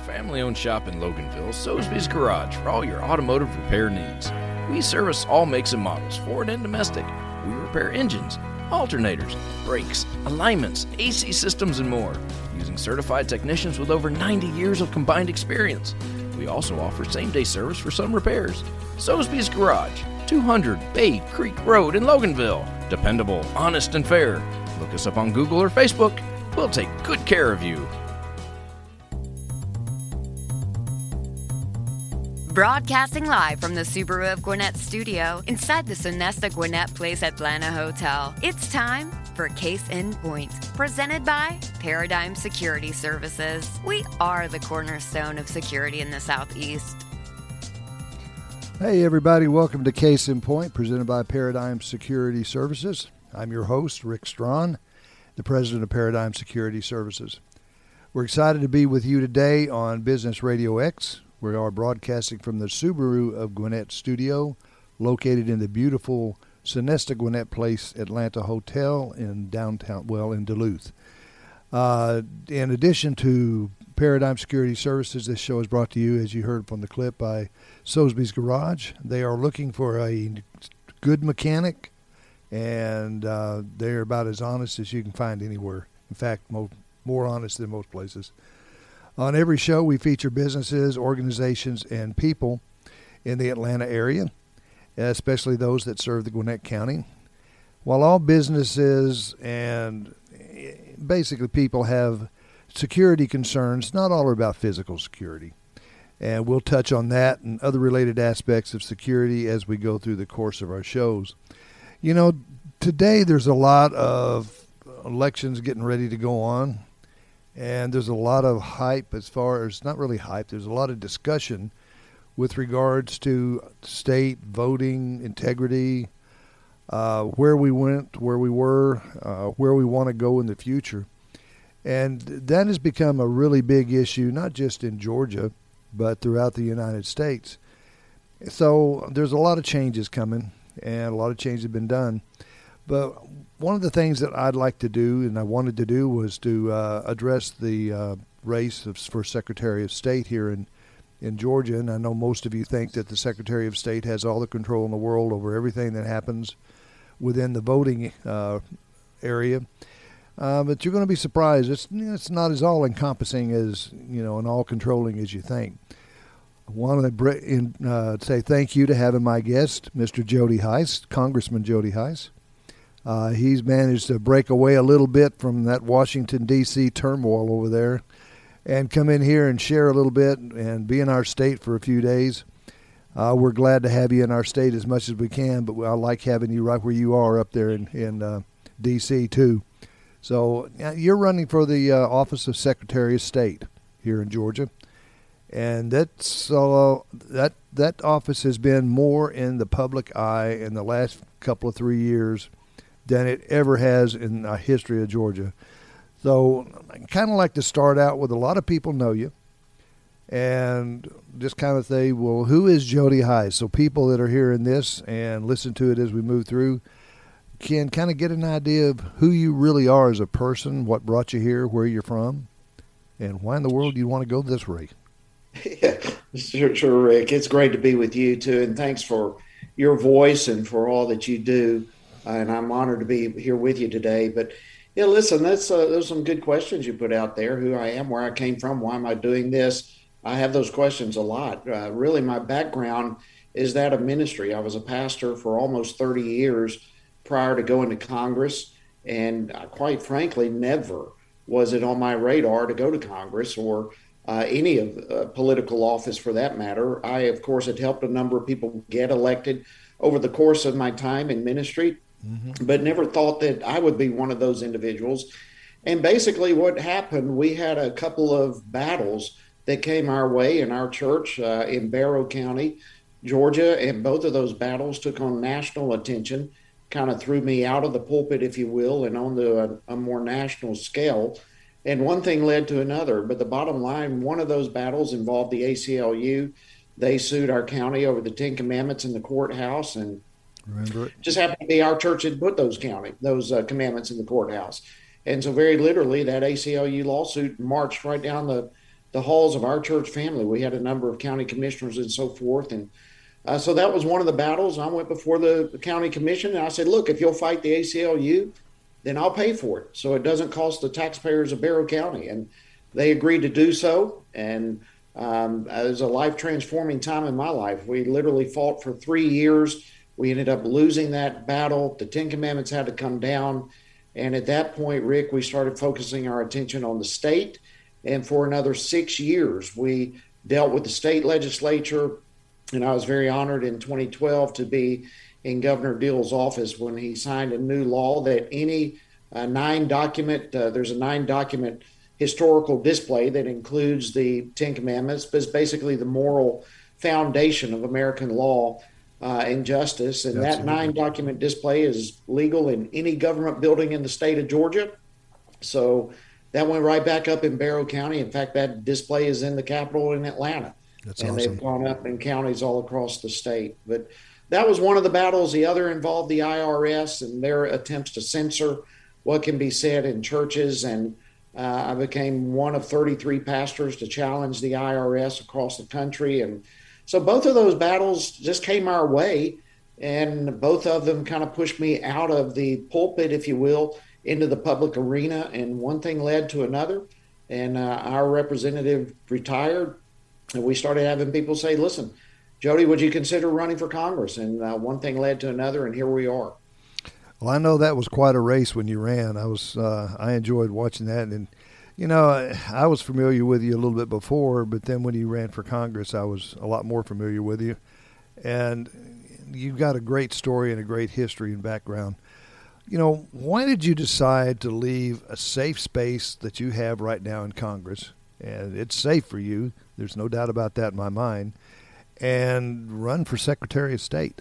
family-owned shop in Loganville, Soesby's Garage for all your automotive repair needs. We service all makes and models, foreign and domestic. We repair engines, alternators, brakes, alignments, AC systems, and more, using certified technicians with over 90 years of combined experience. We also offer same-day service for some repairs. Soesby's Garage, 200 Bay Creek Road in Loganville. Dependable, honest, and fair. Look us up on Google or Facebook. We'll take good care of you. Broadcasting live from the Subaru of Gwinnett studio inside the Sonesta Gwinnett Place Atlanta Hotel. It's time for Case in Point, presented by Paradigm Security Services. We are the cornerstone of security in the Southeast. Hey everybody, welcome to Case in Point, presented by Paradigm Security Services. I'm your host, Rick Strawn, the president of Paradigm Security Services. We're excited to be with you today on Business Radio X. We are broadcasting from the Subaru of Gwinnett studio, located in the beautiful Sonesta Gwinnett Place Atlanta Hotel in downtown, in Duluth. In addition to Paradigm Security Services, this show is brought to you, as you heard from the clip, by Soesby's Garage. They are looking for a good mechanic, and they're about as honest as you can find anywhere. In fact, more honest than most places. On every show, we feature businesses, organizations, and people in the Atlanta area, especially those that serve the Gwinnett County. While all businesses and basically people have security concerns, not all are about physical security. And we'll touch on that and other related aspects of security as we go through the course of our shows. You know, today there's a lot of elections getting ready to go on. And there's a lot of hype there's a lot of discussion with regards to state voting integrity, where we went, where we were, where we want to go in the future. And that has become a really big issue, not just in Georgia, but throughout the United States. So there's a lot of changes coming, and a lot of changes have been done. But one of the things that I'd like to do, and I wanted to do, was to address the race for Secretary of State here in Georgia. And I know most of you think that the Secretary of State has all the control in the world over everything that happens within the voting area. But you're going to be surprised. It's not as all-encompassing as, and all-controlling as you think. I want to say thank you to having my guest, Mr. Jody Hice, Congressman Jody Hice. He's managed to break away a little bit from that Washington, D.C. turmoil over there and come in here and share a little bit and be in our state for a few days. We're glad to have you in our state as much as we can, but I like having you right where you are up there in D.C. too. So you're running for the office of Secretary of State here in Georgia, and that office has been more in the public eye in the last couple of 3 years than it ever has in the history of Georgia. So I kind of like to start out with, a lot of people know you, and just kind of say, well, who is Jody Hice? So people that are hearing this and listen to it as we move through can kind of get an idea of who you really are as a person, what brought you here, where you're from, and why in the world do you want to go this way? Yeah, sure, Rick. It's great to be with you, too, and thanks for your voice and for all that you do. And I'm honored to be here with you today. But, yeah, listen, those some good questions you put out there, who I am, where I came from, why am I doing this? I have those questions a lot. Really, my background is that of ministry. I was a pastor for almost 30 years prior to going to Congress. And quite frankly, never was it on my radar to go to Congress or any of political office for that matter. I, of course, had helped a number of people get elected over the course of my time in ministry. But never thought that I would be one of those individuals. And basically what happened, we had a couple of battles that came our way in our church in Barrow County, Georgia. And both of those battles took on national attention, kind of threw me out of the pulpit, if you will, and onto a more national scale. And one thing led to another. But the bottom line, one of those battles involved the ACLU. They sued our county over the 10 Commandments in the courthouse, and Remember it. Just happened to be our church that put those commandments in the courthouse. And so very literally that ACLU lawsuit marched right down the the halls of our church family. We had a number of county commissioners and so forth. And so that was one of the battles. I went before the county commission and I said, look, if you'll fight the ACLU, then I'll pay for it, so it doesn't cost the taxpayers of Barrow County. And they agreed to do so. And it was a life-transforming time in my life. We literally fought for 3 years. We ended up losing that battle. The Ten Commandments had to come down. And at that point, Rick, we started focusing our attention on the state. And for another 6 years, we dealt with the state legislature. And I was very honored in 2012 to be in Governor Deal's office when he signed a new law that any there's a 9-document historical display that includes the Ten Commandments, but it's basically the moral foundation of American law and justice. And that 9-document display is legal in any government building in the state of Georgia. So that went right back up in Barrow County. In fact, that display is in the Capitol in Atlanta. That's and awesome. They've gone up in counties all across the state. But that was one of the battles. The other involved the IRS and their attempts to censor what can be said in churches. And I became one of 33 pastors to challenge the IRS across the country. And so both of those battles just came our way. And both of them kind of pushed me out of the pulpit, if you will, into the public arena. And one thing led to another. And our representative retired. And we started having people say, listen, Jody, would you consider running for Congress? And one thing led to another, and here we are. Well, I know that was quite a race when you ran. I enjoyed watching that. And, you know, I was familiar with you a little bit before, but then when you ran for Congress, I was a lot more familiar with you. And you've got a great story and a great history and background. You know, why did you decide to leave a safe space that you have right now in Congress? And it's safe for you. There's no doubt about that in my mind. And run for Secretary of State.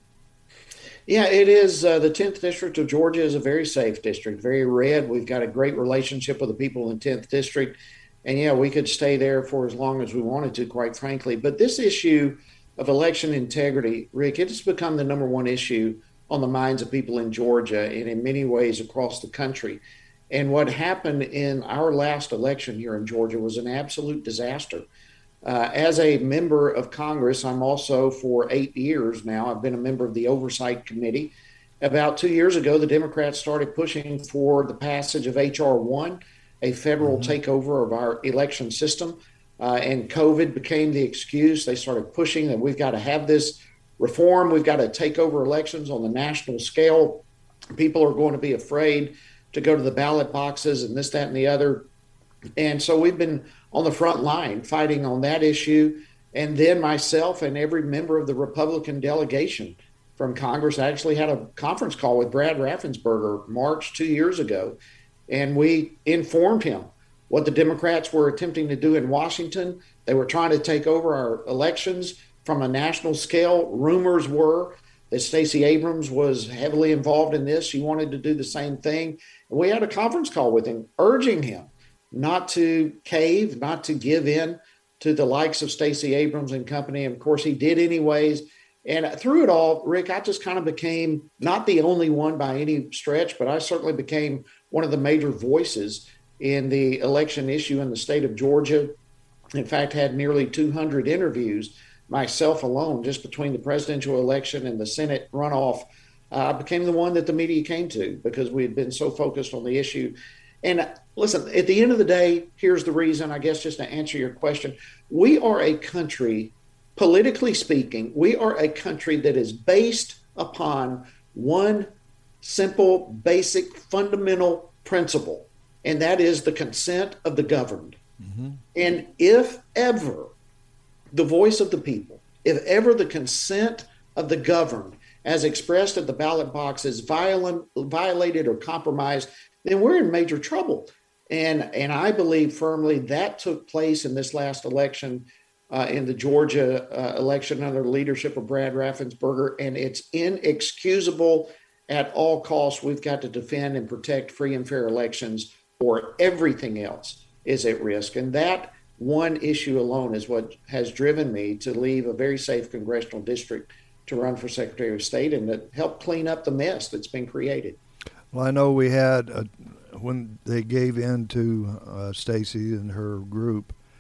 Yeah, it is. The 10th District of Georgia is a very safe district, very red. We've got a great relationship with the people in 10th District. And, yeah, we could stay there for as long as we wanted to, quite frankly. But this issue of election integrity, Rick, it has become the number one issue on the minds of people in Georgia and in many ways across the country. And what happened in our last election here in Georgia was an absolute disaster. As a member of Congress, I'm also for 8 years now, I've been a member of the Oversight Committee. About 2 years ago, the Democrats started pushing for the passage of H.R. 1, a federal takeover of our election system. And COVID became the excuse. They started pushing that we've got to have this reform. We've got to take over elections on the national scale. People are going to be afraid to go to the ballot boxes and this, that, and the other. And so we've been on the front line fighting on that issue. And then myself and every member of the Republican delegation from Congress actually had a conference call with Brad Raffensperger March 2 years ago. And we informed him what the Democrats were attempting to do in Washington. They were trying to take over our elections from a national scale. Rumors were that Stacey Abrams was heavily involved in this. She wanted to do the same thing. And we had a conference call with him, urging him not to cave, not to give in to the likes of Stacey Abrams and company. And of course, he did anyways. And through it all, Rick, I just kind of became not the only one by any stretch, but I certainly became one of the major voices in the election issue in the state of Georgia. In fact, had nearly 200 interviews myself alone, just between the presidential election and the Senate runoff. I became the one that the media came to because we had been so focused on the issue. And listen, at the end of the day, here's the reason, I guess, just to answer your question. We are a country, politically speaking, we are a country that is based upon one simple, basic, fundamental principle, and that is the consent of the governed. Mm-hmm. And if ever the voice of the people, if ever the consent of the governed, as expressed at the ballot box, is violated or compromised, then we're in major trouble. And I believe firmly that took place in this last election, in the Georgia election under the leadership of Brad Raffensperger, and it's inexcusable at all costs. We've got to defend and protect free and fair elections, or everything else is at risk. And that one issue alone is what has driven me to leave a very safe congressional district to run for Secretary of State and to help clean up the mess that's been created. Well, I know we had, when they gave in to Stacey and her group,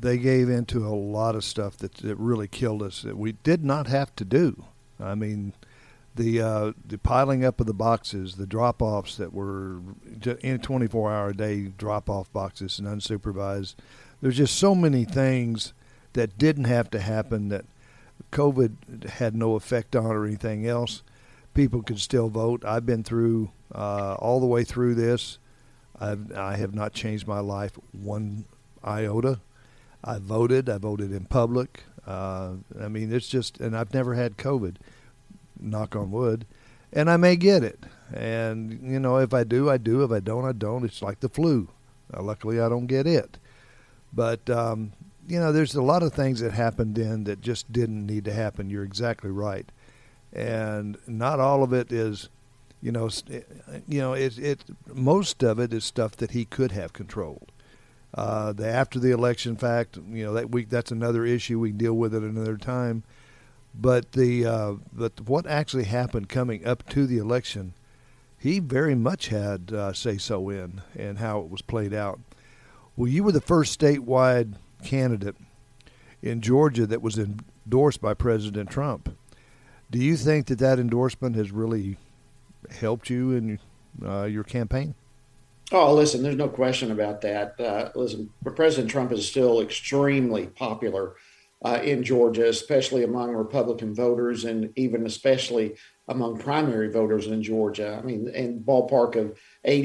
they gave into a lot of stuff that really killed us that we did not have to do. I mean, the piling up of the boxes, the drop-offs that were in 24-hour-a-day drop-off boxes and unsupervised. There's just so many things that didn't have to happen that COVID had no effect on or anything else. People could still vote. I've been through all the way through this. I have not changed my life one iota. I voted in public. I mean, it's just, and I've never had COVID, knock on wood, and I may get it. And, you know, if I do, I do. If I don't, I don't. It's like the flu. Luckily, I don't get it. But, you know, there's a lot of things that happened then that just didn't need to happen. You're exactly right. And not all of it is, most of it is stuff that he could have controlled. The after the election fact, that's another issue. We can deal with it another time. But but what actually happened coming up to the election, he very much had say so in and how it was played out. Well, you were the first statewide candidate in Georgia that was endorsed by President Trump. Do you think that endorsement has really helped you in your campaign? Oh, listen, there's no question about that. Listen, President Trump is still extremely popular in Georgia, especially among Republican voters and even especially among primary voters in Georgia. I mean, in ballpark of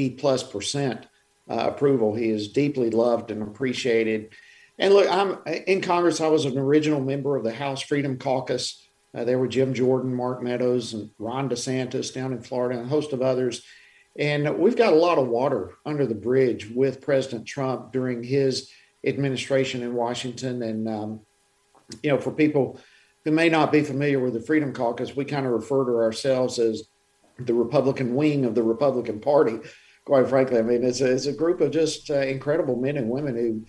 80+% approval. He is deeply loved and appreciated. And look, I'm in Congress. I was an original member of the House Freedom Caucus. There were Jim Jordan, Mark Meadows, and Ron DeSantis down in Florida, and a host of others. And we've got a lot of water under the bridge with President Trump during his administration in Washington. And, for people who may not be familiar with the Freedom Caucus, we kind of refer to ourselves as the Republican wing of the Republican Party. Quite frankly, I mean, it's a group of just incredible men and women who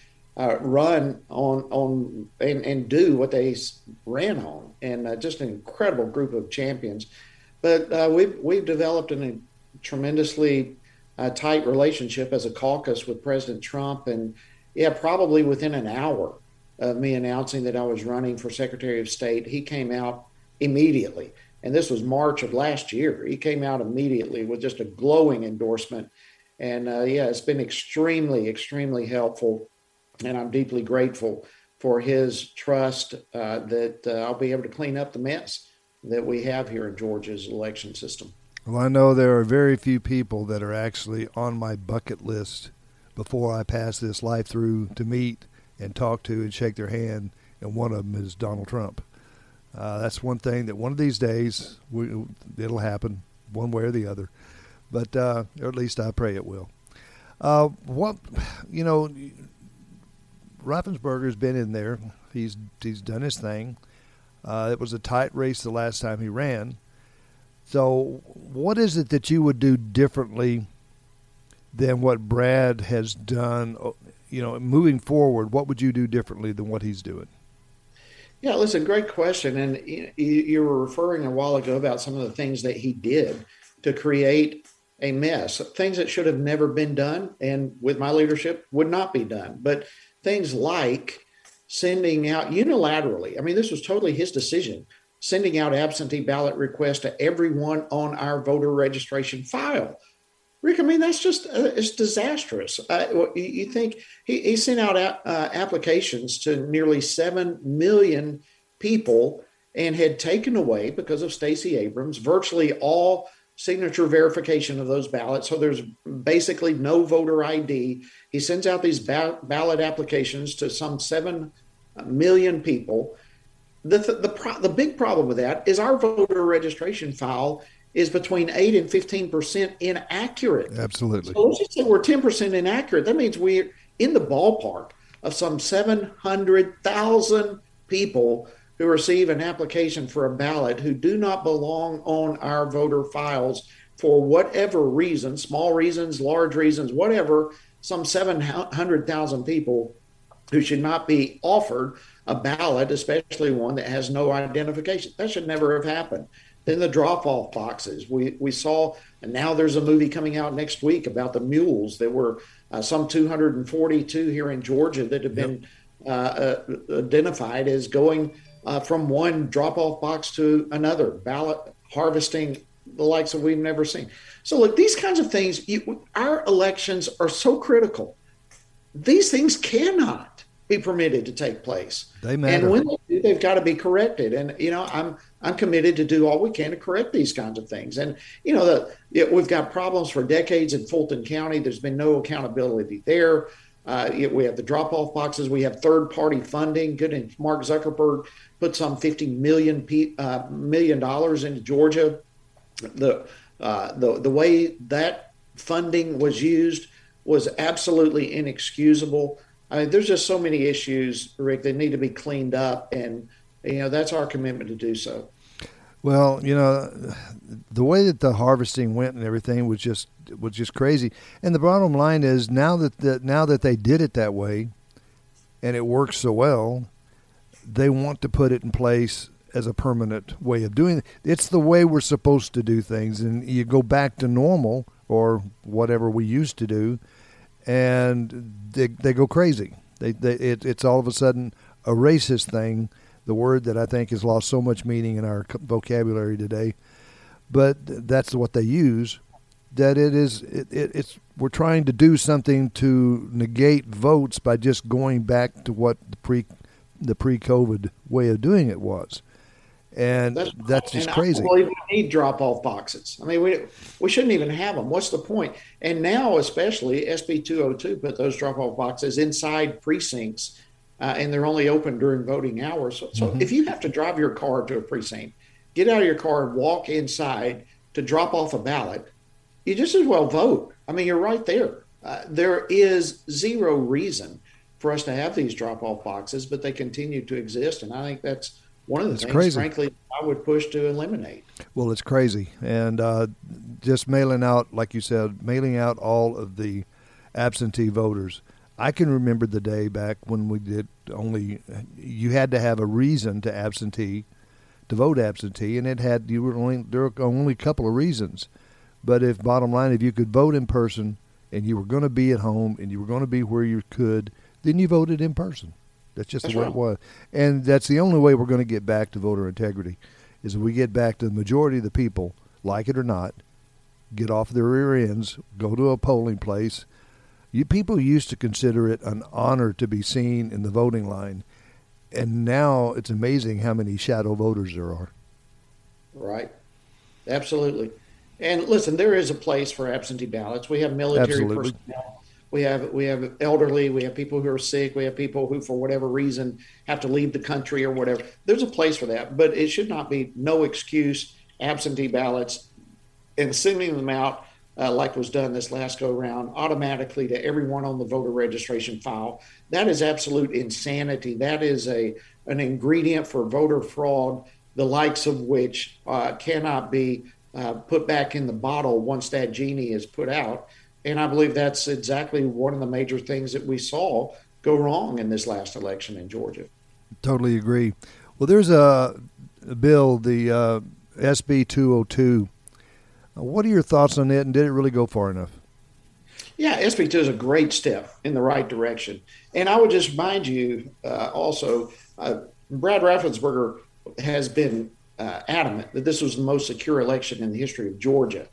run on and do what they ran on, and just an incredible group of champions. But we've developed a tremendously tight relationship as a caucus with President Trump, and probably within an hour of me announcing that I was running for Secretary of State, he came out immediately. And this was March of last year. He came out immediately with just a glowing endorsement. And it's been extremely, extremely helpful. And I'm deeply grateful for his trust that I'll be able to clean up the mess that we have here in Georgia's election system. Well, I know there are very few people that are actually on my bucket list before I pass this life through to meet and talk to and shake their hand, and one of them is Donald Trump. That's one thing that one of these days it'll happen one way or the other, but or at least I pray it will. Raffensperger's been in there. He's done his thing. It was a tight race the last time he ran. So what is it that you would do differently than what Brad has done? Moving forward, what would you do differently than what he's doing? Yeah, listen, great question. And you were referring a while ago about some of the things that he did to create a mess, things that should have never been done and with my leadership would not be done. But things like sending out unilaterally, I mean, this was totally his decision, sending out absentee ballot requests to everyone on our voter registration file. Rick, I mean, that's just, it's disastrous. You think he sent out applications to nearly 7 million people and had taken away, because of Stacey Abrams, virtually all signature verification of those ballots. So there's basically no voter ID. He sends out these ballot applications to some 7 million people. The big problem with that is our voter registration file is between 8 and 15% inaccurate. Absolutely. So let's just say we're 10% inaccurate. That means we're in the ballpark of some 700,000 people who receive an application for a ballot who do not belong on our voter files for whatever reason, small reasons, large reasons, whatever, some 700,000 people who should not be offered a ballot, especially one that has no identification. That should never have happened. Then the drop-off boxes. We saw, and now there's a movie coming out next week about the mules. There were some 242 here in Georgia that have been identified as going from one drop-off box to another, ballot harvesting, the likes of we've never seen. So look, these kinds of things, our elections are so critical. These things cannot be permitted to take place. They matter. And when they do, they've got to be corrected. And, I'm committed to do all we can to correct these kinds of things. And, we've got problems for decades in Fulton County. There's been no accountability there. We have the drop-off boxes. We have third-party funding. Good, and Mark Zuckerberg put some $50 million into Georgia. The way that funding was used was absolutely inexcusable. I mean, there's just so many issues, Rick, that need to be cleaned up, and that's our commitment to do so. Well, the way that the harvesting went and everything was just crazy. And the bottom line is now that they did it that way, and it works so well, they want to put it in place as a permanent way of doing it. It's the way we're supposed to do things, and you go back to normal or whatever we used to do, and they go crazy. It's all of a sudden a racist thing, the word that I think has lost so much meaning in our vocabulary today. But that's what they use. That it's we're trying to do something to negate votes by just going back to what the pre-COVID way of doing it was. And that's just crazy. I believe we need drop-off boxes. I mean, we shouldn't even have them. What's the point? And now, especially, SB 202 put those drop-off boxes inside precincts, and they're only open during voting hours. So if you have to drive your car to a precinct, get out of your car and walk inside to drop off a ballot, you just as well vote. I mean, you're right there. There is zero reason for us to have these drop-off boxes, but they continue to exist, and I think that's one of the things, crazy. Frankly, I would push to eliminate. Well, it's crazy. And just mailing out, like you said, mailing out all of the absentee voters. I can remember the day back when we did you had to have a reason to vote absentee, and there were only a couple of reasons. But bottom line, if you could vote in person and you were going to be at home and you were going to be where you could, then you voted in person. That's just the way it was. And that's the only way we're going to get back to voter integrity is if we get back to the majority of the people, like it or not, get off their rear ends, go to a polling place. People used to consider it an honor to be seen in the voting line. And now it's amazing how many shadow voters there are. Right. Absolutely. And listen, there is a place for absentee ballots. We have military personnel. We have elderly, we have people who are sick, we have people who, for whatever reason, have to leave the country or whatever. There's a place for that, but it should not be no excuse absentee ballots and sending them out like was done this last go around automatically to everyone on the voter registration file. That is absolute insanity. That is an ingredient for voter fraud, the likes of which cannot be put back in the bottle once that genie is put out. And I believe that's exactly one of the major things that we saw go wrong in this last election in Georgia. Totally agree. Well, there's a bill, the SB 202. What are your thoughts on it, and did it really go far enough? Yeah, SB 2 is a great step in the right direction. And I would just remind you also, Brad Raffensperger has been adamant that this was the most secure election in the history of Georgia.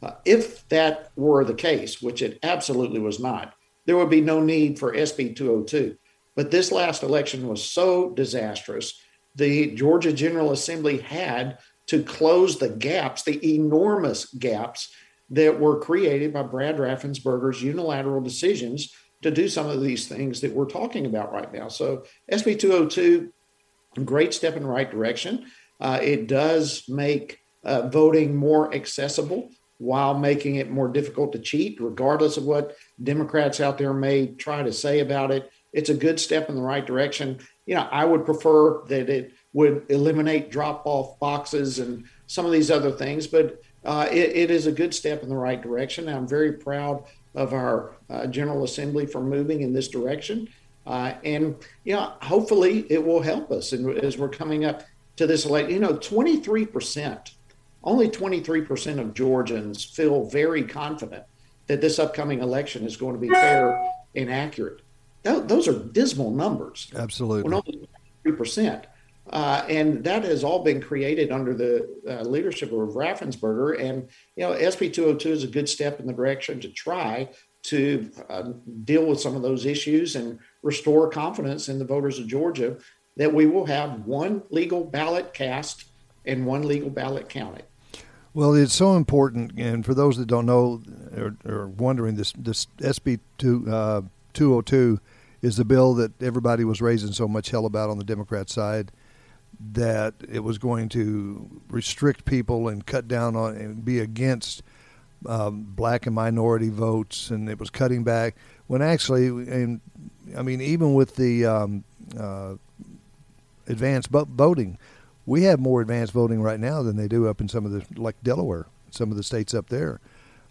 If that were the case, which it absolutely was not, there would be no need for SB 202. But this last election was so disastrous, the Georgia General Assembly had to close the gaps, the enormous gaps that were created by Brad Raffensperger's unilateral decisions to do some of these things that we're talking about right now. So SB 202, great step in the right direction. It does make voting more accessible while making it more difficult to cheat, regardless of what Democrats out there may try to say about it. It's a good step in the right direction. I would prefer that it would eliminate drop-off boxes and some of these other things, but it is a good step in the right direction. I'm very proud of our General Assembly for moving in this direction. And hopefully it will help us as we're coming up to this election. 23%. Only 23% of Georgians feel very confident that this upcoming election is going to be fair and accurate. those are dismal numbers. Absolutely. Well, only 3%. And that has all been created under the leadership of Raffensperger. And, SB 202 is a good step in the direction to try to deal with some of those issues and restore confidence in the voters of Georgia that we will have one legal ballot cast and one legal ballot counted. Well, it's so important, and for those that don't know or wondering, this SB 202 is the bill that everybody was raising so much hell about on the Democrat side, that it was going to restrict people and cut down on and be against black and minority votes, and it was cutting back. When actually, and I mean, even with the advanced voting, we have more advanced voting right now than they do up in some of the, like Delaware, some of the states up there.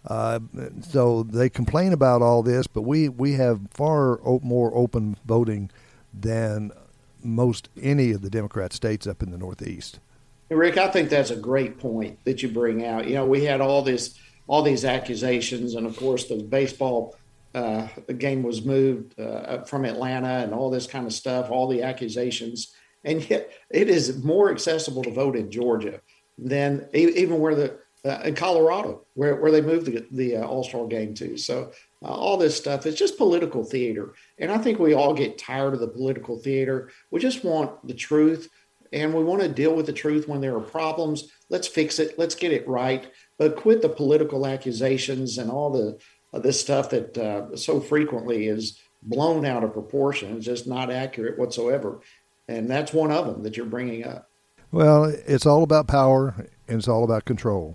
So they complain about all this, but we have far more open voting than most any of the Democrat states up in the Northeast. Rick, I think that's a great point that you bring out. We had all these accusations, and of course the baseball game was moved from Atlanta and all this kind of stuff, all the accusations. And yet it is more accessible to vote in Georgia than even where in Colorado, where they moved the All-Star game to. So all this stuff is just political theater. And I think we all get tired of the political theater. We just want the truth, and we want to deal with the truth when there are problems. Let's fix it. Let's get it right. But quit the political accusations and all this stuff that so frequently is blown out of proportion. It's just not accurate whatsoever. And that's one of them that you're bringing up. Well, it's all about power and it's all about control.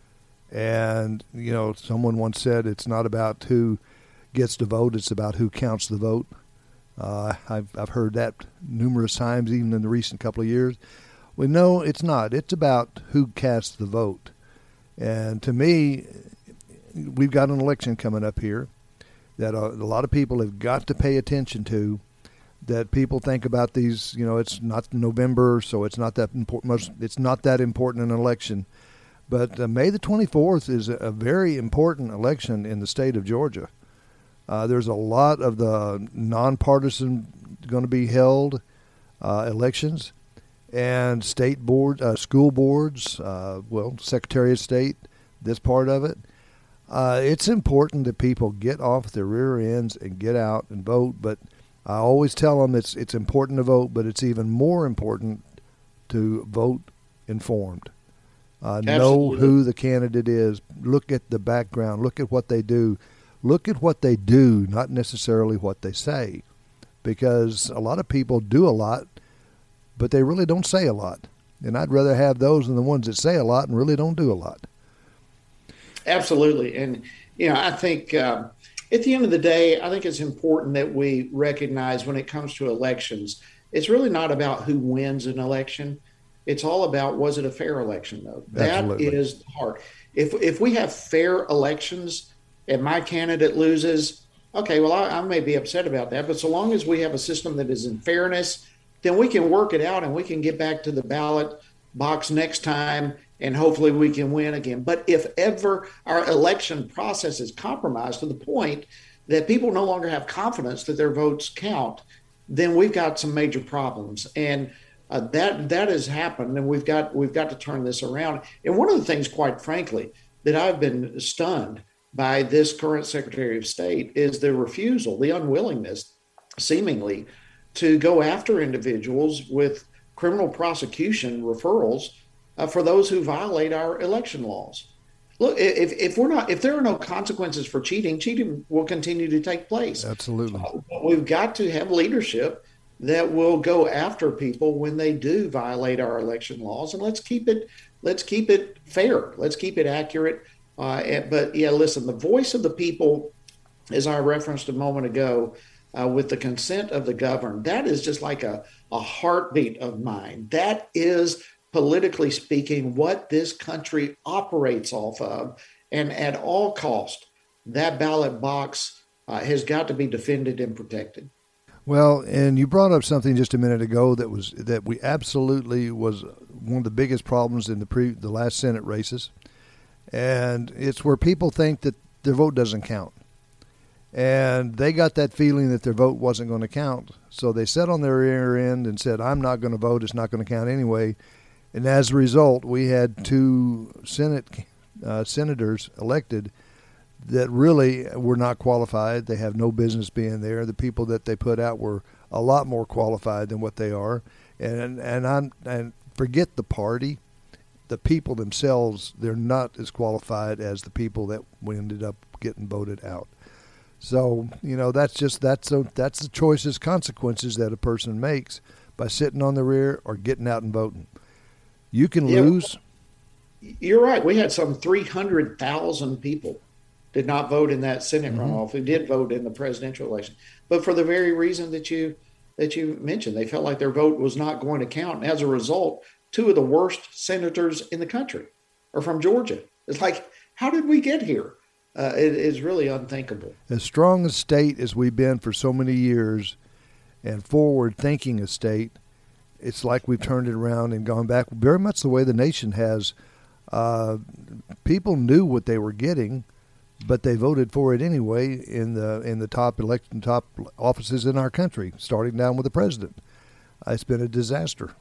And, someone once said it's not about who gets to vote, it's about who counts the vote. I've heard that numerous times, even in the recent couple of years. Well, no, it's not. It's about who casts the vote. And to me, we've got an election coming up here that a lot of people have got to pay attention to. That people think about these, it's not November, so it's not that important. It's not that important an election, but May the 24th is a very important election in the state of Georgia. There's a lot of the nonpartisan going to be held elections, and state board, school boards, Secretary of State, this part of it. It's important that people get off their rear ends and get out and vote, but I always tell them it's important to vote, but it's even more important to vote informed. Know who the candidate is. Look at the background. Look at what they do. Look at what they do, not necessarily what they say, because a lot of people do a lot, but they really don't say a lot. And I'd rather have those than the ones that say a lot and really don't do a lot. Absolutely. And, I think at the end of the day, I think it's important that we recognize when it comes to elections, it's really not about who wins an election. It's all about, was it a fair election, though? Absolutely. That is the heart. If we have fair elections and my candidate loses, okay, well, I may be upset about that. But so long as we have a system that is in fairness, then we can work it out and we can get back to the ballot box next time, and hopefully we can win again. But if ever our election process is compromised to the point that people no longer have confidence that their votes count, then we've got some major problems. And that has happened, and we've got to turn this around. And one of the things, quite frankly, that I've been stunned by this current Secretary of State is the refusal, the unwillingness, seemingly, to go after individuals with criminal prosecution referrals for those who violate our election laws. Look, if there are no consequences for cheating will continue to take place. Absolutely. We've got to have leadership that will go after people when they do violate our election laws, and let's keep it fair. Let's keep it accurate. But yeah, listen, the voice of the people, as I referenced a moment ago, with the consent of the governed, that is just like a heartbeat of mine. That is, politically speaking, what this country operates off of. And at all cost, that ballot box has got to be defended and protected. Well, and you brought up something just a minute ago that we absolutely was one of the biggest problems in the last Senate races. And it's where people think that their vote doesn't count. And they got that feeling that their vote wasn't going to count. So they sat on their rear end and said, I'm not going to vote. It's not going to count anyway. And as a result, we had two senators elected that really were not qualified. They have no business being there. The people that they put out were a lot more qualified than what they are. And forget the party. The people themselves, they're not as qualified as the people that we ended up getting voted out. So, that's the choices, consequences that a person makes by sitting on the rear or getting out and voting. You can lose. You're right. We had some 300,000 people did not vote in that Senate runoff who did vote in the presidential election. But for the very reason that you mentioned, they felt like their vote was not going to count. And as a result, two of the worst senators in the country are from Georgia. It's like, how did we get here? It is really unthinkable. As strong a state as we've been for so many years and forward-thinking a state, it's like we've turned it around and gone back very much the way the nation has. People knew what they were getting, but they voted for it anyway in the top offices in our country, starting down with the president. It's been a disaster.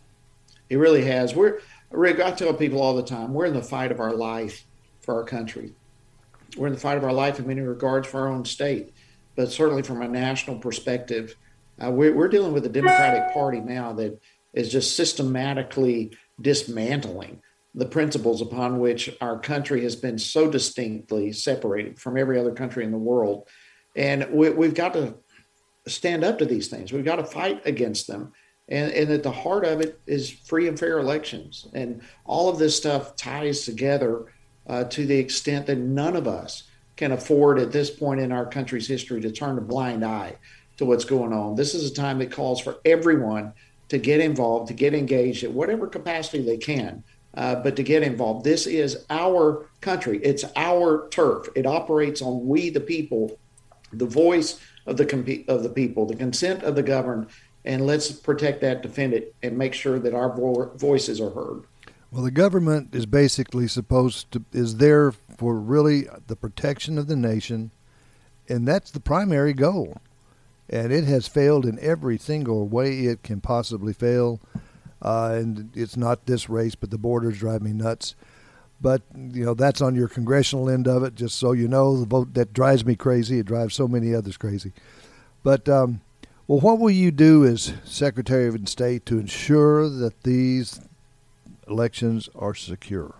It really has. Rick, I tell people all the time, we're in the fight of our life for our country. We're in the fight of our life in many regards for our own state, but certainly from a national perspective, we're dealing with a Democratic Party now that is just systematically dismantling the principles upon which our country has been so distinctly separated from every other country in the world. And we've got to stand up to these things. We've got to fight against them. And at the heart of it is free and fair elections. And all of this stuff ties together to the extent that none of us can afford at this point in our country's history to turn a blind eye to what's going on. This is a time that calls for everyone to get involved, to get engaged at whatever capacity they can, but to get involved. This is our country. It's our turf. It operates on we the people, the voice of the people, the consent of the governed, and let's protect that, defend it, and make sure that our voices are heard. Well, the government is basically is there for really the protection of the nation, and that's the primary goal. And it has failed in every single way it can possibly fail. And it's not this race, but the borders drive me nuts. But, that's on your congressional end of it, just so you know. The vote that drives me crazy. It drives so many others crazy. But, what will you do as Secretary of State to ensure that these elections are secure?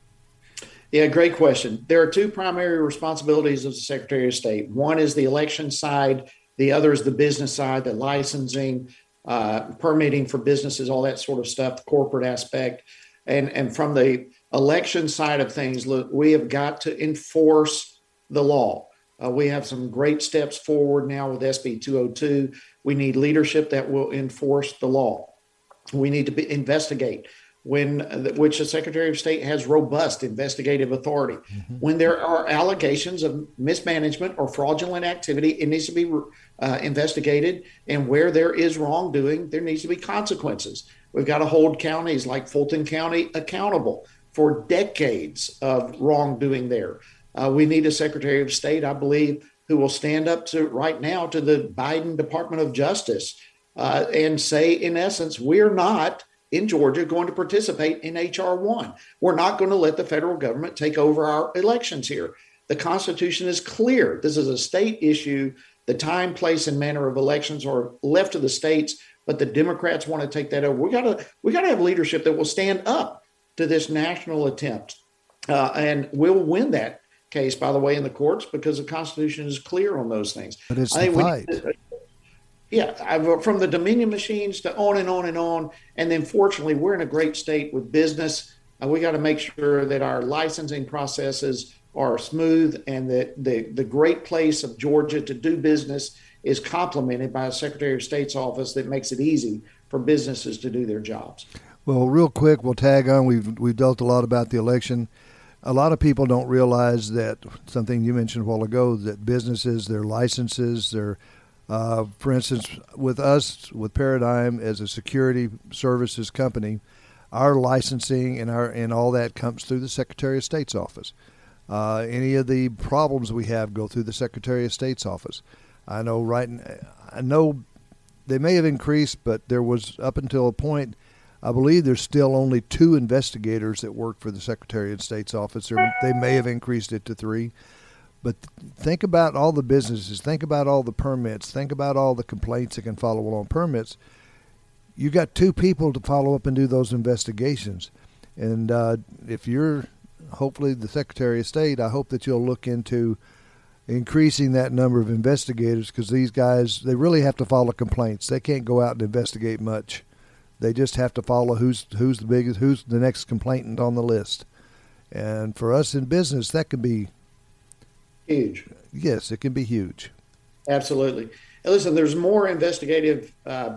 Yeah, great question. There are two primary responsibilities of the Secretary of State. One is the election side. The other is the business side, the licensing, permitting for businesses, all that sort of stuff, the corporate aspect. And from the election side of things, look, we have got to enforce the law. We have some great steps forward now with SB 202. We need leadership that will enforce the law. We need to investigate which the Secretary of State has robust investigative authority. Mm-hmm. When there are allegations of mismanagement or fraudulent activity, it needs to be investigated. And where there is wrongdoing, there needs to be consequences. We've got to hold counties like Fulton County accountable for decades of wrongdoing there. We need a Secretary of State, I believe, who will stand up to right now to the Biden Department of Justice and say, in essence, we're not in Georgia going to participate in H.R. 1. We're not going to let the federal government take over our elections here. The Constitution is clear. This is a state issue. The time, place, and manner of elections are left to the states, but the Democrats want to take that over. We got to have leadership that will stand up to this national attempt, and we'll win that case, by the way, in the courts because the Constitution is clear on those things. But it's the fight. From the Dominion machines to on and on and on. And then fortunately, we're in a great state with business. We got to make sure that our licensing processes are smooth and that the great place of Georgia to do business is complemented by a Secretary of State's office that makes it easy for businesses to do their jobs. Well, real quick, we'll tag on. We've dealt a lot about the election. A lot of people don't realize that something you mentioned a while ago, that businesses, their licenses, for instance, with us, with Paradigm as a security services company, our licensing and all that comes through the Secretary of State's office. Any of the problems we have go through the Secretary of State's office. I know they may have increased, but there was, up until a point, I believe there's still only 2 investigators that work for the Secretary of State's office. They may have increased it to 3. But think about all the businesses. Think about all the permits. Think about all the complaints that can follow along permits. You got 2 people to follow up and do those investigations. And if you're hopefully the Secretary of State, I hope that you'll look into increasing that number of investigators, because these guys, they really have to follow complaints. They can't go out and investigate much. They just have to follow who's the biggest, who's the next complainant on the list. And for us in business, that can be huge. Yes, it can be huge. Absolutely. And listen, there's more investigative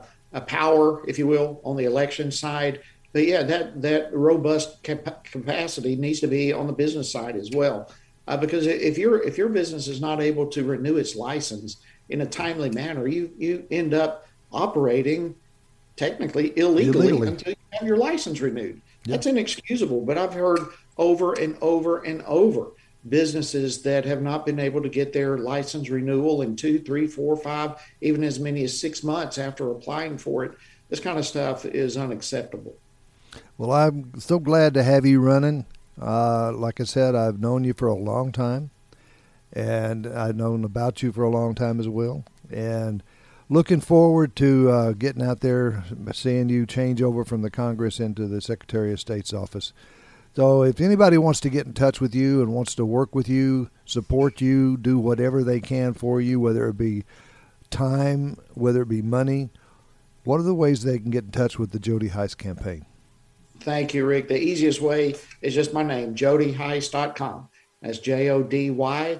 power, if you will, on the election side. But yeah, that robust capacity needs to be on the business side as well. Because if your business is not able to renew its license in a timely manner, you end up operating technically illegally until you have your license renewed. Yep. That's inexcusable. But I've heard over and over and over businesses that have not been able to get their license renewal in 2, 3, 4, 5, even as many as 6 months after applying for it. This kind of stuff is unacceptable. Well, I'm so glad to have you running. Like I said, I've known you for a long time, and I've known about you for a long time as well. And looking forward to getting out there, seeing you change over from the Congress into the Secretary of State's office. So if anybody wants to get in touch with you and wants to work with you, support you, do whatever they can for you, whether it be time, whether it be money, what are the ways they can get in touch with the Jody Hice campaign? Thank you, Rick. The easiest way is just my name, jodyhice.com. That's JODYHICE,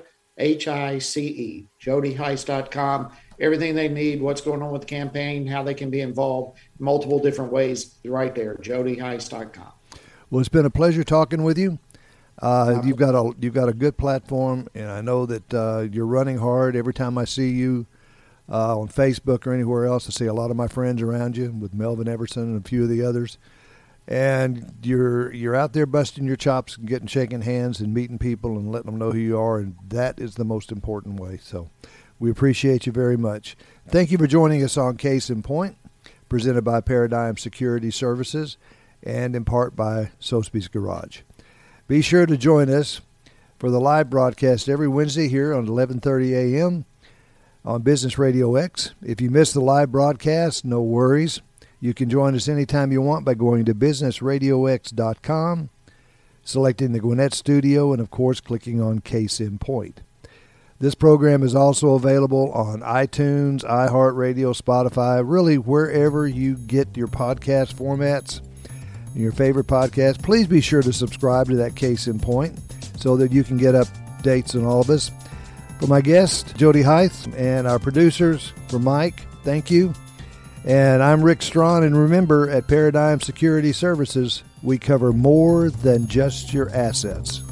jodyhice.com. Everything they need, what's going on with the campaign, how they can be involved, multiple different ways, right there, jodyhice.com. Well, it's been a pleasure talking with you. You've got a good platform, and I know that you're running hard. Every time I see you on Facebook or anywhere else, I see a lot of my friends around you with Melvin Everson and a few of the others. And you're out there busting your chops and shaking hands and meeting people and letting them know who you are, and that is the most important way. So we appreciate you very much. Thank you for joining us on Case in Point, presented by Paradigm Security Services and in part by Sosby's Garage. Be sure to join us for the live broadcast every Wednesday here on 11:30 a.m. on Business Radio X. If you miss the live broadcast, no worries. You can join us anytime you want by going to businessradiox.com, selecting the Gwinnett Studio, and, of course, clicking on Case in Point. This program is also available on iTunes, iHeartRadio, Spotify, really wherever you get your podcast formats, your favorite podcast. Please be sure to subscribe to that Case in Point so that you can get updates on all of us. For my guest, Jody Hice, and our producers, for Mike, thank you. And I'm Rick Strawn, and remember, at Paradigm Security Services, we cover more than just your assets.